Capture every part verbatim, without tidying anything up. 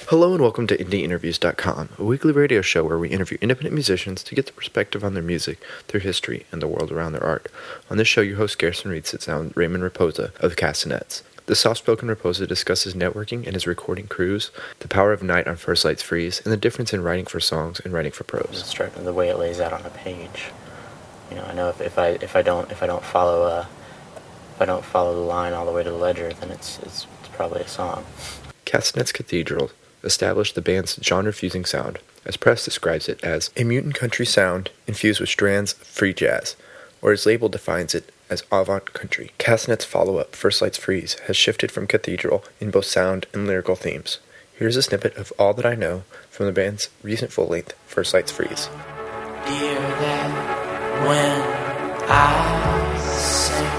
Hello and welcome to indie interviews dot com, a weekly radio show where we interview independent musicians to get their perspective on their music, their history, and the world around their art. On this show, your host Garrison Reed sits down with Raymond Raposa of the Castanets. The soft-spoken Raposa discusses networking and his recording crews, the power of night on First Lights Freeze, and the difference in writing for songs and writing for prose. Start the way it lays out on a page. You know, I know if, if I if I don't if I don't follow uh if I don't follow the line all the way to the ledger, then it's it's, it's probably a song. Castanets Cathedral established the band's genre-fusing sound, as press describes it as a mutant country sound infused with strands of free jazz, or as label defines it as avant country. Castanets' follow-up, First Lights Freeze, has shifted from Cathedral in both sound and lyrical themes. Here's a snippet of All That I Know from the band's recent full-length, First Lights Freeze. Dear, that when I sing,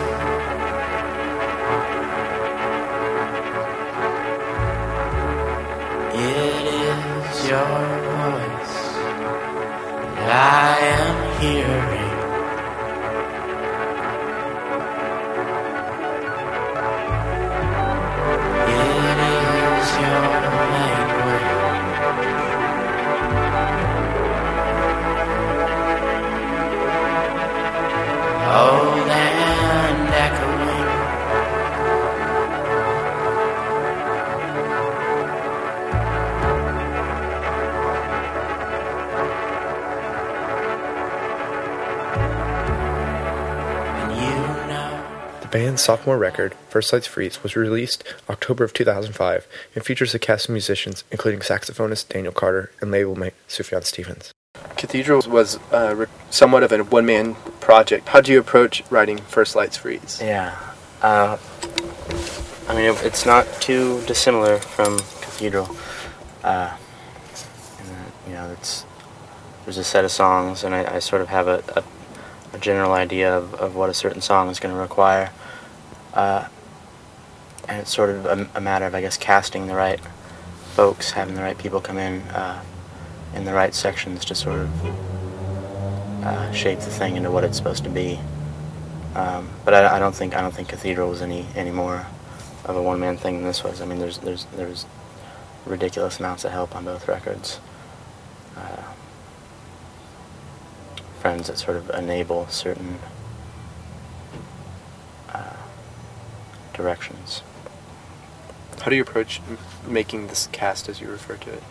it is your voice that I am hearing. It is your language. Old and echoing. And you know. The band's sophomore record, First Lights Freeze, was released October of two thousand five and features a cast of musicians, including saxophonist Daniel Carter and label mate Sufjan Stevens. Cathedral was uh, re- somewhat of a one-man project. How do you approach writing First Lights Freeze? Yeah. Uh, I mean, it, it's not too dissimilar from Cathedral. Uh, and, uh, you know, it's there's a set of songs, and I, I sort of have a, a, a general idea of, of what a certain song is going to require. Uh, and it's sort of a, a matter of, I guess, casting the right folks, having the right people come in uh, in the right sections to sort of uh, shape the thing into what it's supposed to be. Um, but I, I don't think I don't think Cathedral was any any more of a one man thing than this was. I mean, there's there's there's ridiculous amounts of help on both records. Uh, friends that sort of enable certain uh, directions. How do you approach m- making this cast, as you refer to it?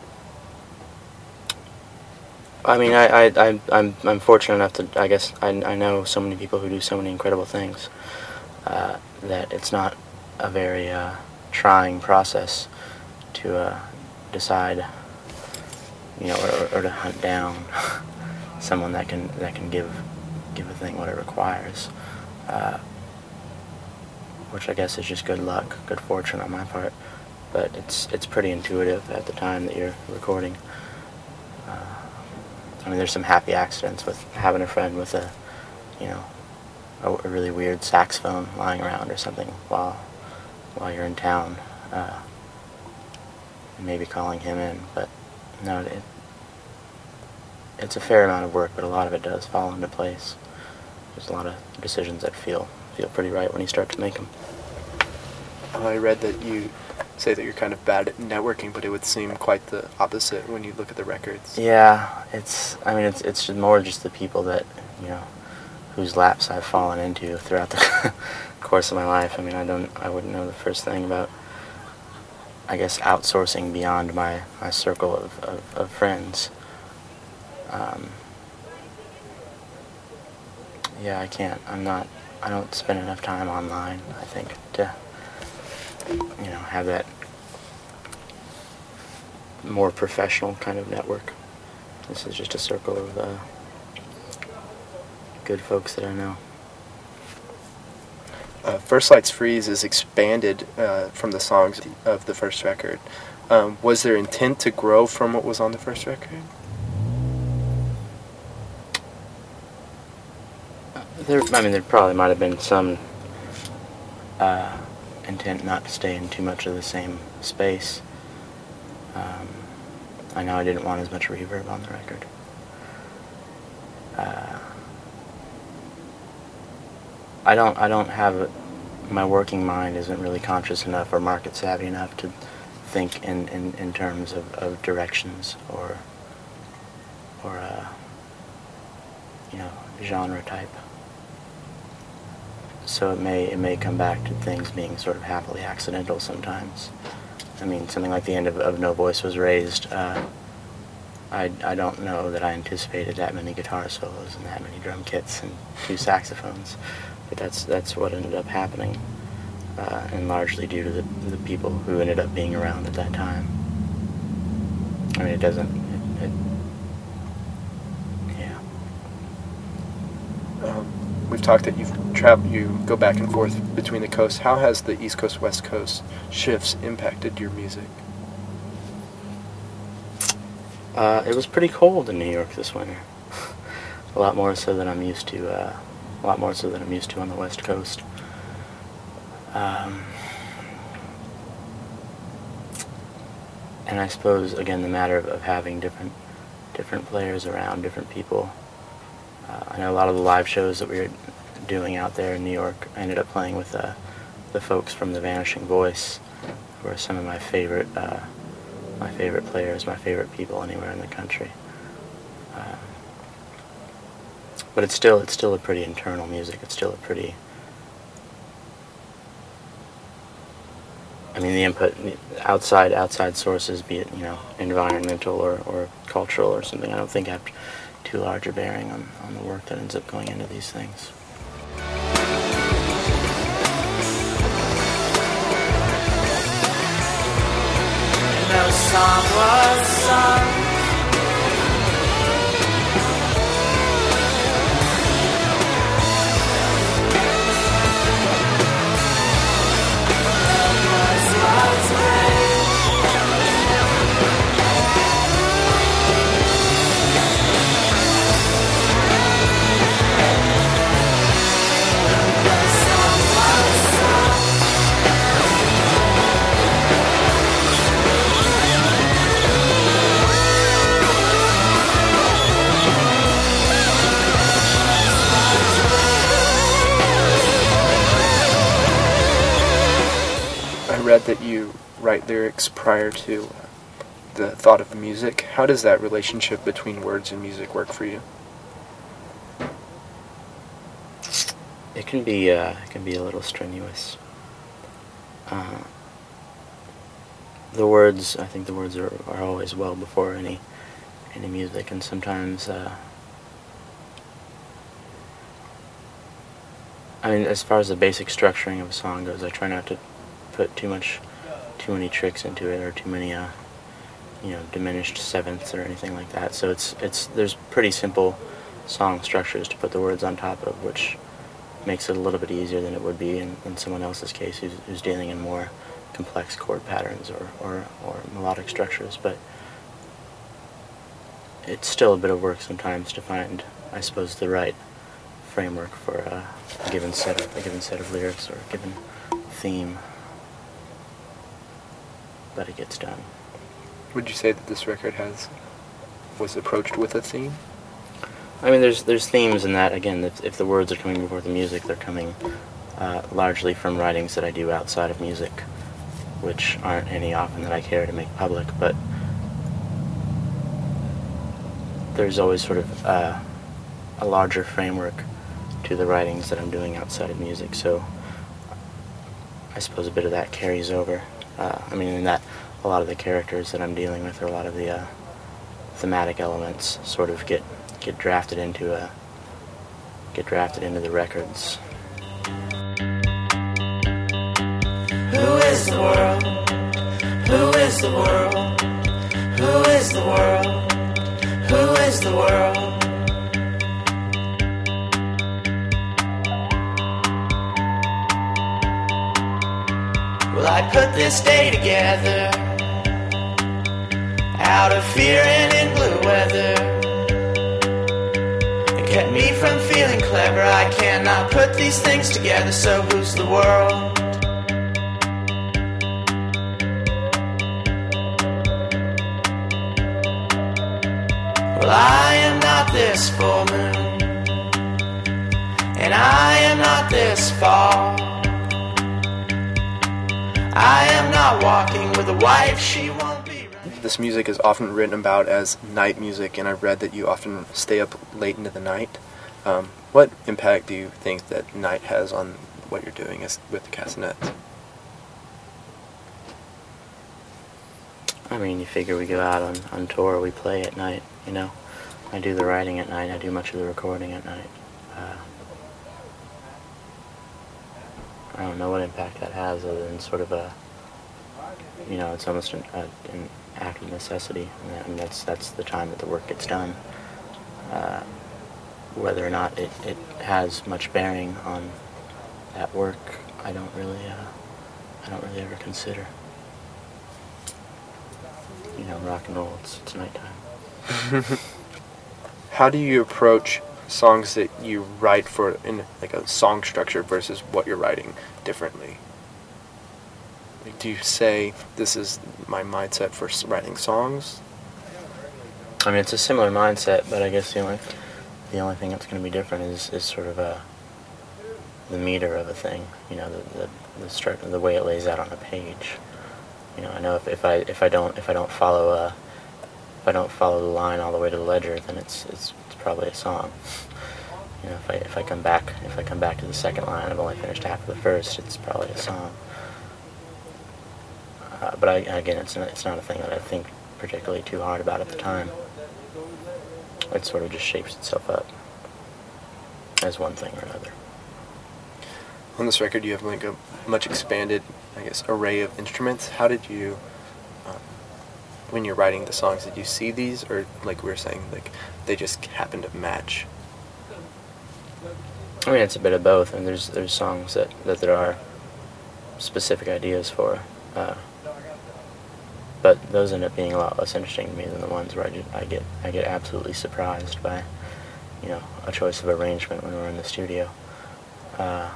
I mean, I, I, I, I'm, I'm fortunate enough to, I guess, I, I know so many people who do so many incredible things uh, that it's not a very uh, trying process to uh, decide, you know, or, or to hunt down someone that can that can give give a thing what it requires, uh, which I guess is just good luck, good fortune on my part. But it's it's pretty intuitive at the time that you're recording. Uh, I mean, there's some happy accidents with having a friend with a, you know, a, a really weird saxophone lying around or something while while you're in town, uh, and maybe calling him in. But no, it, it's a fair amount of work, but a lot of it does fall into place. There's a lot of decisions that feel feel pretty right when you start to make them. I read that you say that you're kind of bad at networking, but it would seem quite the opposite when you look at the records. Yeah, it's. I mean, it's it's more just the people that, you know, whose laps I've fallen into throughout the course of my life. I mean, I don't. I wouldn't know the first thing about, I guess, outsourcing beyond my, my circle of, of, of friends. Um, yeah, I can't. I'm not. I don't spend enough time online, I think, to, you know, have that more professional kind of network. This is just a circle of uh, good folks that I know. Uh, First Lights Freeze is expanded uh, from the songs of the first record. Um, was there intent to grow from what was on the first record? There, I mean, there probably might have been some uh, intent not to stay in too much of the same space. Um, I know I didn't want as much reverb on the record. Uh, I don't. I don't have my working mind isn't really conscious enough or market savvy enough to think in, in, in terms of, of directions or or uh, you know, genre type. So it may it may come back to things being sort of happily accidental sometimes. I mean, something like the end of, of No Voice Was Raised. Uh, I I don't know that I anticipated that many guitar solos and that many drum kits and two saxophones, but that's that's what ended up happening, uh, and largely due to the the people who ended up being around at that time. I mean, it doesn't. It, it, yeah. Um, we've talked that you've traveled, you go back and forth between the coasts. How has the East Coast West Coast shifts impacted your music? Uh, it was pretty cold in New York this winter. A lot more so than I'm used to. Uh, a lot more so than I'm used to on the West Coast. Um, and I suppose again the matter of, of having different different players around, different people. Uh, I know a lot of the live shows that we were doing out there in New York, I ended up playing with uh, the folks from The Vanishing Voice, who are some of my favorite. Uh, my favorite players, my favorite people anywhere in the country. Uh, but it's still it's still a pretty internal music. It's still a pretty. I mean, the input outside outside sources, be it you know environmental or, or cultural or something, I don't think have too large a bearing on, on the work that ends up going into these things. No song was sung. Read that you write lyrics prior to uh, the thought of the music. How does that relationship between words and music work for you? It can be uh, it can be a little strenuous. Uh, the words, I think the words are, are always well before any any music, and sometimes. Uh, I mean, as far as the basic structuring of a song goes, I try not to put too much, too many tricks into it, or too many, uh, you know, diminished sevenths or anything like that. So it's it's there's pretty simple song structures to put the words on top of, which makes it a little bit easier than it would be in, in someone else's case who's, who's dealing in more complex chord patterns or, or, or melodic structures. But it's still a bit of work sometimes to find, I suppose, the right framework for uh, a given set of a given set of lyrics or a given theme. But it gets done. Would you say that this record has was approached with a theme? I mean, there's there's themes in that. Again, if, if the words are coming before the music, they're coming uh, largely from writings that I do outside of music, which aren't any often that I care to make public. But there's always sort of uh, a larger framework to the writings that I'm doing outside of music. So I suppose a bit of that carries over. Uh, I mean, in that a lot of the characters that I'm dealing with, or a lot of the uh, thematic elements, sort of get get drafted into a get drafted into the records. Who is the world? Who is the world? Who is the world? Who is the world? Well, I put this day together out of fear and in blue weather. It kept me from feeling clever. I cannot put these things together, so who's the world? Well, I am not this full moon, and I am not this far. I am not walking with a a wife, she won't be. This music is often written about as night music, and I've read that you often stay up late into the night. Um, what impact do you think that night has on what you're doing as, with the Castanets? I mean, you figure we go out on, on tour, we play at night, you know. I do the writing at night, I do much of the recording at night. Uh, I don't know what impact that has other than sort of a, you know, it's almost an, a, an act of necessity. I mean, that's, that's the time that the work gets done. Uh, whether or not it, it has much bearing on that work, I don't really, uh, I don't really ever consider. You know, rock and roll, it's, it's nighttime. How do you approach songs that you write for in like a song structure versus what you're writing differently? Like, do you say, this is my mindset for writing songs? I mean, it's a similar mindset, but I guess the only the only thing that's going to be different is, is sort of a the meter of a thing. You know, the the the, stru- the way it lays out on a page. You know, I know if, if I if I don't if I don't follow a if I don't follow the line all the way to the ledger, then it's it's, it's probably a song. You know, if I if I come back if I come back to the second line, I've only finished half of the first, it's probably a song. Uh, but I, again, it's not, it's not a thing that I think particularly too hard about at the time. It sort of just shapes itself up as one thing or another. On this record, you have like a much expanded, I guess, array of instruments. How did you, um, when you're writing the songs, did you see these, or like we were saying, like they just happen to match? I mean, it's a bit of both, and there's there's songs that, that there are specific ideas for, uh, but those end up being a lot less interesting to me than the ones where I, just, I get I get absolutely surprised by, you know, a choice of arrangement when we're in the studio. Uh,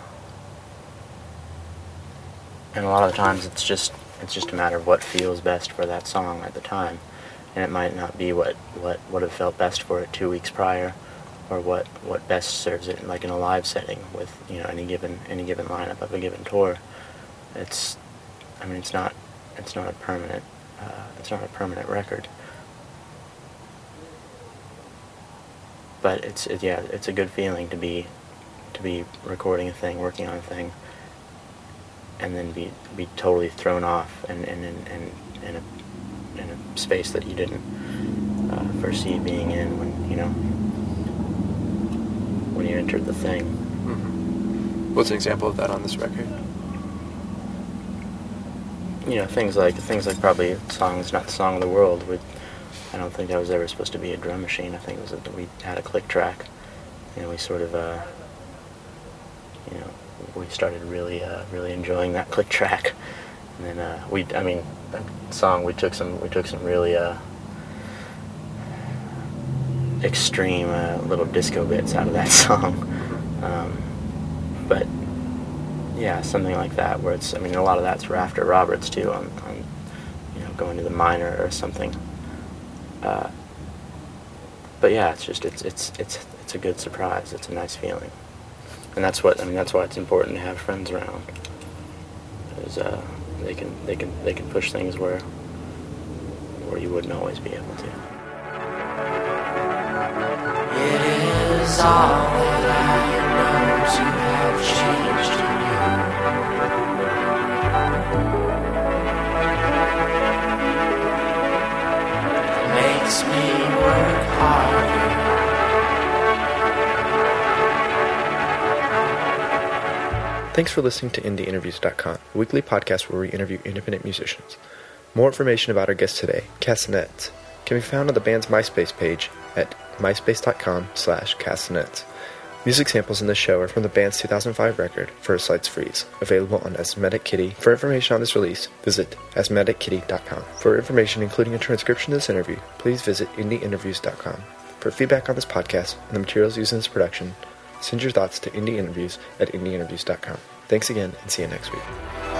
And a lot of the times it's just it's just a matter of what feels best for that song at the time. And it might not be what, what would have felt best for it two weeks prior, or what, what best serves it like in a live setting with, you know, any given any given lineup of a given tour. It's I mean it's not it's not a permanent uh, it's not a permanent record. But it's it, yeah, it's a good feeling to be to be recording a thing, working on a thing, and then be be totally thrown off and in and, and, and, in a in a space that you didn't uh, foresee being in when you know when you entered the thing. Mm-hmm. What's an example of that on this record? You know, things like things like probably songs, not the song of the world. We, I don't think that was ever supposed to be a drum machine. I think it was that we had a click track, and we sort of uh, you know. we started really, uh, really enjoying that click track, and then uh, we, I mean, that song we took some, we took some really uh, extreme uh, little disco bits out of that song, um, but yeah, something like that where it's, I mean, a lot of that's Rafter Roberts too, on, on you know, going to the minor or something, uh, but yeah, it's just, it's, it's, it's, it's a good surprise. It's a nice feeling. And that's what I mean. That's why it's important to have friends around, because uh, they can they can they can push things where where you wouldn't always be able to. It is all that I know to have changed in you. It makes me work harder. Thanks for listening to indie interviews dot com, a weekly podcast where we interview independent musicians. More information about our guest today, Castanets, can be found on the band's MySpace page at myspace.com slash castanets. Music samples in this show are from the band's two thousand five record, First Lights Freeze, available on Asthmatic Kitty. For information on this release, visit asthmatic kitty dot com. For information including a transcription of this interview, please visit indie interviews dot com. For feedback on this podcast and the materials used in this production, send your thoughts to indieinterviews at indie interviews dot com. Thanks again, and see you next week.